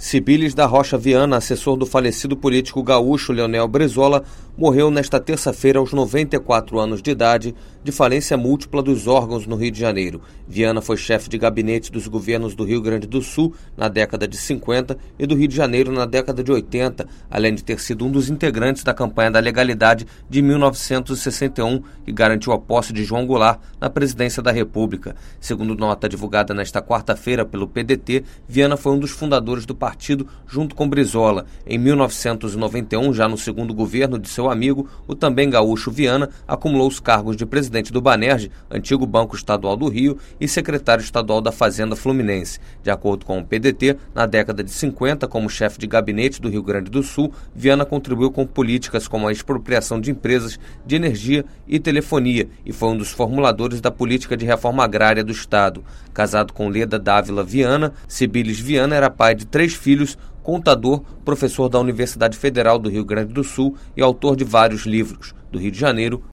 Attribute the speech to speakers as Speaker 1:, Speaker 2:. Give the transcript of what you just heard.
Speaker 1: Cibiles da Rocha Viana, assessor do falecido político gaúcho Leonel Brizola, morreu nesta terça-feira aos 94 anos de idade, de falência múltipla dos órgãos no Rio de Janeiro. Viana foi chefe de gabinete dos governos do Rio Grande do Sul na década de 50 e do Rio de Janeiro na década de 80, além de ter sido um dos integrantes da campanha da legalidade de 1961, que garantiu a posse de João Goulart na presidência da República. Segundo nota divulgada nesta quarta-feira pelo PDT, Viana foi um dos fundadores do partido junto com Brizola. Em 1991, já no segundo governo de seu amigo, o também gaúcho Viana acumulou os cargos de presidente do Banerj, antigo Banco Estadual do Rio, e secretário estadual da Fazenda Fluminense. De acordo com o PDT, na década de 50, como chefe de gabinete do Rio Grande do Sul, Viana contribuiu com políticas como a expropriação de empresas de energia e telefonia e foi um dos formuladores da política de reforma agrária do Estado. Casado com Leda Dávila Viana, Cibiles Viana era pai de 3 filhos, contador, professor da Universidade Federal do Rio Grande do Sul e autor de vários livros. Do Rio de Janeiro,